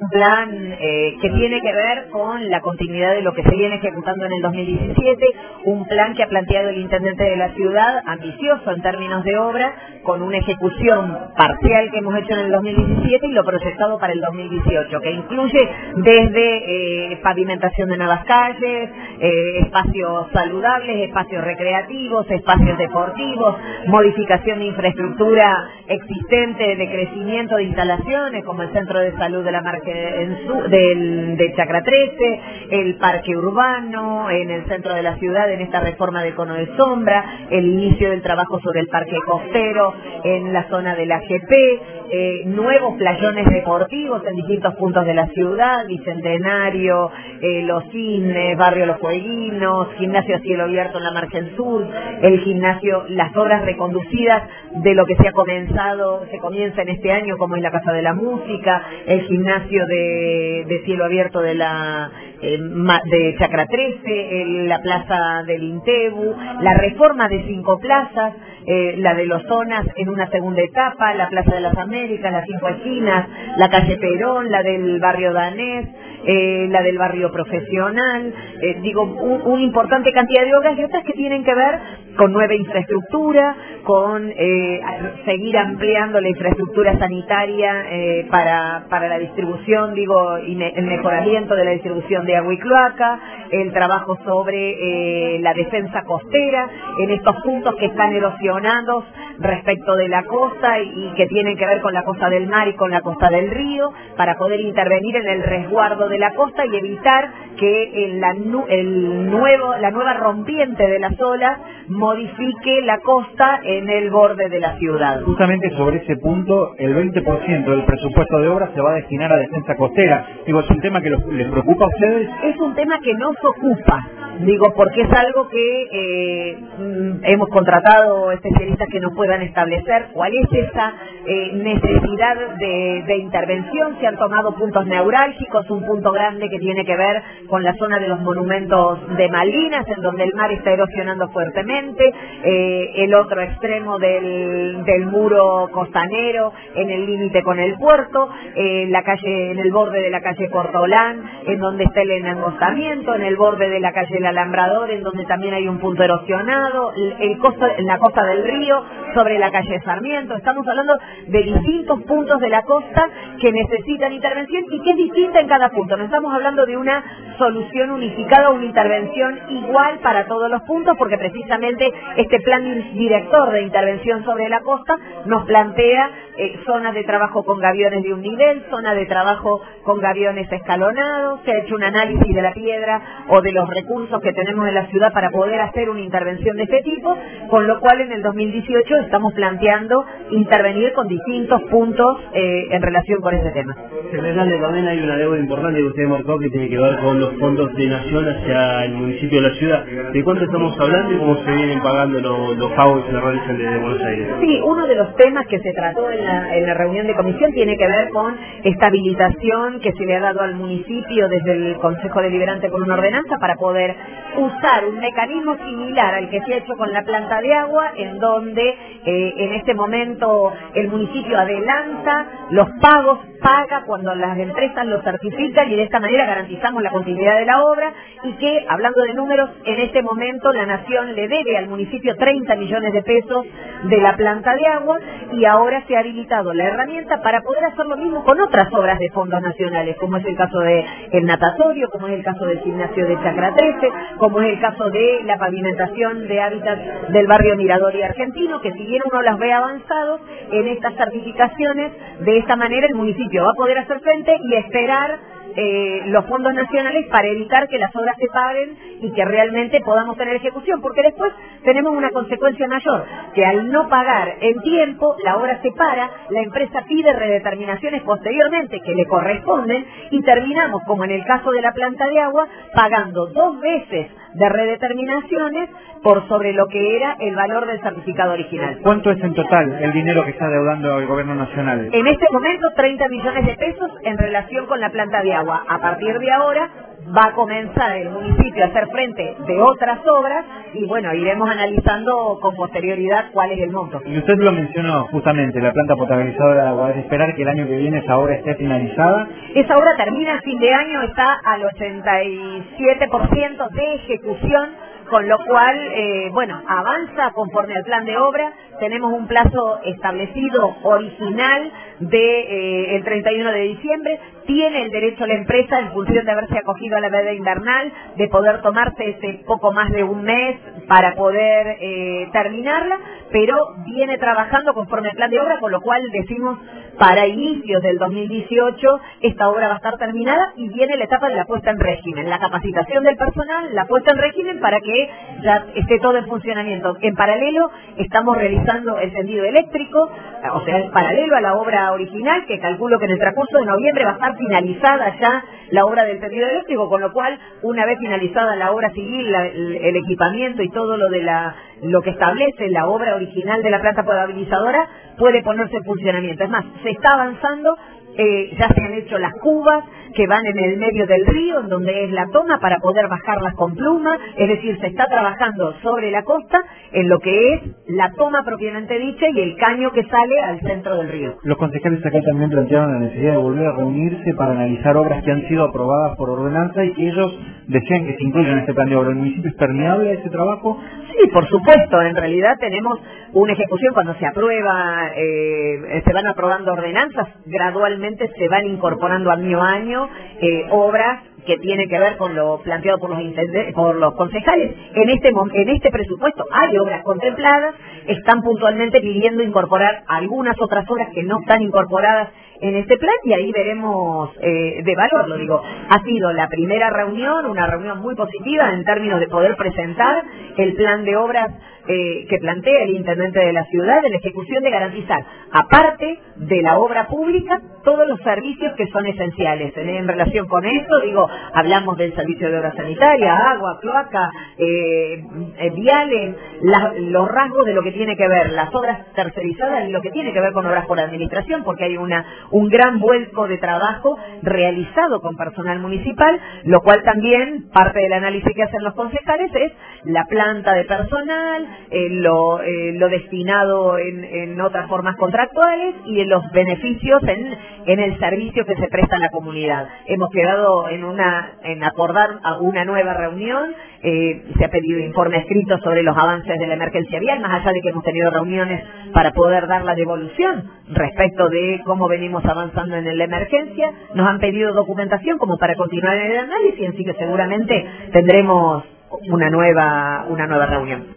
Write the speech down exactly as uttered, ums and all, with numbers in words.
un plan eh, que tiene que ver con la continuidad de lo que se viene ejecutando en el dos mil diecisiete, un plan que ha planteado el intendente de la ciudad, ambicioso en términos de obra, con una ejecución parcial que hemos hecho en el dos mil diecisiete y lo proyectado para el dos mil dieciocho, que incluye desde eh, pavimentación de nuevas calles, eh, espacios saludables, espacios recreativos, espacios deportivos, modificación de infraestructura existente, de crecimiento de instalaciones como el Centro de Salud de la Margen del, de Chacra trece, el parque urbano en el centro de la ciudad en esta reforma de cono de sombra, el inicio del trabajo sobre el parque costero en la zona de la G P, eh, nuevos playones deportivos en distintos puntos de la ciudad, Bicentenario, eh, Los Cines, Barrio Los Jueguinos, gimnasio a cielo abierto en la margen sur, el gimnasio, las obras reconducidas de lo que se ha comenzado, se comienza en este año, como es la Casa de la Música, el gimnasio de, de cielo abierto de la eh, de Chacra trece, el, la plaza del Intebu, la reforma de cinco plazas, eh, la de Los Zonas en una segunda etapa, la Plaza de las Américas, las cinco esquinas, la calle Perón, la del barrio danés, eh, la del barrio profesional, eh, digo, un, una importante cantidad de obras y otras que tienen que ver con nueva infraestructura, con eh, seguir ampliando la infraestructura sanitaria eh, para, para la distribución, digo, y me, el mejoramiento de la distribución de agua y cloaca, el trabajo sobre eh, la defensa costera en estos puntos que están erosionados respecto de la costa y, y que tienen que ver con la costa del mar y con la costa del río, para poder intervenir en el resguardo de la costa y evitar que el, la, el nuevo, la nueva rompiente de las olas modifique la costa en el borde de la ciudad. Justamente sobre ese punto, el veinte por ciento del presupuesto de obra se va a destinar a defensa costera. Digo, ¿es un tema que los, les preocupa a ustedes? Es un tema que nos ocupa, digo, porque es algo que eh, hemos contratado especialistas que nos puedan establecer cuál es esa eh, necesidad de, de intervención. Se han tomado puntos neurálgicos, un punto grande que tiene que ver con la zona de los monumentos de Malvinas, en donde el mar está erosionando fuertemente, eh, el otro extremo del, del muro costanero, en el límite con el puerto, eh, la calle, en el borde de la calle Portolán, en donde está el enangostamiento, en el borde de la calle El Alambrador, en donde también hay un punto erosionado, el, el costa, en la costa del río, sobre la calle Sarmiento. Estamos hablando de distintos puntos de la costa que necesitan intervención y que es distinta en cada punto. No estamos hablando de una solución unificada, una intervención igual para todos los puntos, porque precisamente este plan director de intervención sobre la costa nos plantea eh, zonas de trabajo con gaviones de un nivel, zonas de trabajo con gaviones escalonados. Se ha hecho un análisis de la piedra o de los recursos que tenemos en la ciudad para poder hacer una intervención de este tipo, con lo cual en el dos mil dieciocho estamos planteando intervenir con distintos puntos eh, en relación con ese tema. Secretario, también hay una deuda importante que usted marcó que tiene que ver con los fondos de Nación hacia el municipio de la ciudad. ¿De cuánto estamos hablando y cómo se vienen pagando los, los pagos que se realizan desde Buenos Aires? Sí, uno de los temas que se trató en la, en la reunión de comisión tiene que ver con esta habilitación que se le ha dado al municipio desde el Consejo Deliberante con una ordenanza para poder usar un mecanismo similar al que se ha hecho con la planta de agua, en donde eh, en este momento el municipio adelanta los pagos, paga cuando las empresas lo certifican y de esta manera garantizamos la continuidad de la obra, y que, hablando de números, en este momento la Nación le debe al municipio treinta millones de pesos de la planta de agua y ahora se ha habilitado la herramienta para poder hacer lo mismo con otras obras de fondos nacionales, como es el caso de el natatorio, como es el caso del gimnasio de Chacra trece, como es el caso de la pavimentación de hábitats del barrio Mirador y Argentino, que si bien uno las ve avanzados en estas certificaciones, de esta manera el municipio va a poder hacer frente y esperar eh, los fondos nacionales para evitar que las obras se paren y que realmente podamos tener ejecución, porque después tenemos una consecuencia mayor, que al no pagar en tiempo, la obra se para, la empresa pide redeterminaciones posteriormente que le corresponden y terminamos, como en el caso de la planta de agua, pagando dos veces de redeterminaciones por sobre lo que era el valor del certificado original. ¿Cuánto es en total el dinero que está deudando el gobierno nacional? En este momento treinta millones de pesos en relación con la planta de agua. A partir de ahora va a comenzar el municipio a hacer frente de otras obras y bueno, iremos analizando con posterioridad cuál es el monto. Y usted lo mencionó justamente, la planta potabilizadora de agua, es esperar que el año que viene esa obra esté finalizada. Esa obra termina a fin de año, está al ochenta y siete por ciento de ejecución, con lo cual, eh, bueno, avanza conforme al plan de obra. Tenemos un plazo establecido original de eh, el treinta y uno de diciembre. Tiene el derecho la empresa, en función de haberse acogido a la veda invernal, de poder tomarse ese poco más de un mes para poder eh, terminarla, pero viene trabajando conforme al plan de obra, con lo cual decimos para inicios del dos mil dieciocho esta obra va a estar terminada y viene la etapa de la puesta en régimen, la capacitación del personal, la puesta en régimen para que ya esté todo en funcionamiento. En paralelo estamos realizando el tendido eléctrico, o sea, en paralelo a la obra original, que calculo que en el transcurso de noviembre va a estar finalizada ya la obra del tendido eléctrico, con lo cual una vez finalizada la obra civil, la, el, el equipamiento y todo lo de la lo que establece la obra original de la planta potabilizadora puede ponerse en funcionamiento. Es más, se está avanzando. Eh, ya se han hecho las cubas que van en el medio del río, en donde es la toma, para poder bajarlas con pluma, es decir, se está trabajando sobre la costa en lo que es la toma propiamente dicha y el caño que sale al centro del río. Los concejales acá también plantearon la necesidad de volver a reunirse para analizar obras que han sido aprobadas por ordenanza y que ellos desean que se incluyan en este plan de obra. ¿El municipio es permeable a ese trabajo? Sí, por supuesto. En realidad tenemos una ejecución cuando se aprueba, eh, se van aprobando ordenanzas, gradualmente se van incorporando año a año eh, obras que tienen que ver con lo planteado por los intendentes, por los concejales. En este en este presupuesto hay obras contempladas, están puntualmente pidiendo incorporar algunas otras obras que no están incorporadas en este plan y ahí veremos eh, de valor, lo digo. Ha sido la primera reunión, una reunión muy positiva en términos de poder presentar el plan de obras eh, que plantea el intendente de la ciudad en la ejecución de garantizar, aparte de la obra pública, todos los servicios que son esenciales. En, en relación con esto, digo, hablamos del servicio de obra sanitaria, agua, cloaca, eh, eh, viales, la, los rasgos de lo que tiene que ver las obras tercerizadas y lo que tiene que ver con obras por administración, porque hay una un gran vuelco de trabajo realizado con personal municipal, lo cual también parte del análisis que hacen los concejales es la planta de personal, eh, lo, eh, lo destinado en, en otras formas contractuales y en los beneficios en, en el servicio que se presta a la comunidad. Hemos quedado en una en acordar una nueva reunión, eh, se ha pedido informe escrito sobre los avances de la emergencia vial, más allá de que hemos tenido reuniones para poder dar la devolución respecto de cómo venimos avanzando en la emergencia. Nos han pedido documentación como para continuar en el análisis, así que seguramente tendremos una nueva una nueva reunión.